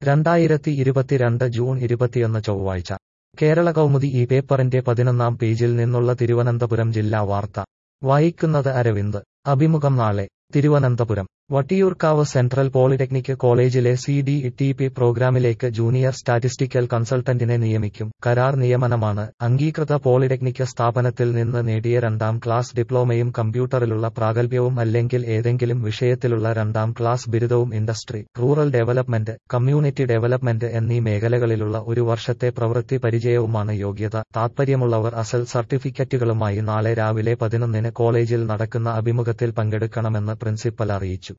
2022 June 21 ചൊവ്വാഴ്ച കേരള കൗമുദി ഈ പേപ്പറിന്റെ 11-ാം പേജിൽ നിന്നുള്ള തിരുവനന്തപുരം ജില്ലാ വാർത്ത വായിക്കുന്നത് അരവിന്ദ്. അഭിമുഖം നാളെ. തിരുവനന്തപുരം വട്ടിയൂർക്കാവ് സെൻട്രൽ പോളിടെക്നിക് കോളേജിലെ CDE-TP പ്രോഗ്രാമിലേക്ക് ജൂനിയർ സ്റ്റാറ്റിസ്റ്റിക്കൽ കൺസൾട്ടന്റിനെ നിയമിക്കും. കരാർ നിയമനമാണ്. അംഗീകൃത പോളിടെക്നിക് സ്ഥാപനത്തിൽ നിന്ന് നേടിയ 2ാം ക്ലാസ് ഡിപ്ലോമയും കമ്പ്യൂട്ടറിലുള്ള പ്രാഗൽഭ്യവും അല്ലെങ്കിൽ ഏതെങ്കിലും വിഷയത്തിലുള്ള 2ാം ക്ലാസ് ബിരുദവും industry, rural development, community development എന്നീ മേഖലകളിലുള്ള 1 വർഷത്തെ പ്രവൃത്തി പരിചയവുമാണ് യോഗ്യത. താൽപ്പര്യമുള്ളവർ അസൽ സർട്ടിഫിക്കറ്റുകളുമായി നാളെ രാവിലെ 11-ന് കോളേജിൽ നടക്കുന്ന അഭിമുഖത്തിൽ പങ്കെടുക്കണമെന്ന് പ്രിൻസിപ്പൽ അറിയിച്ചു.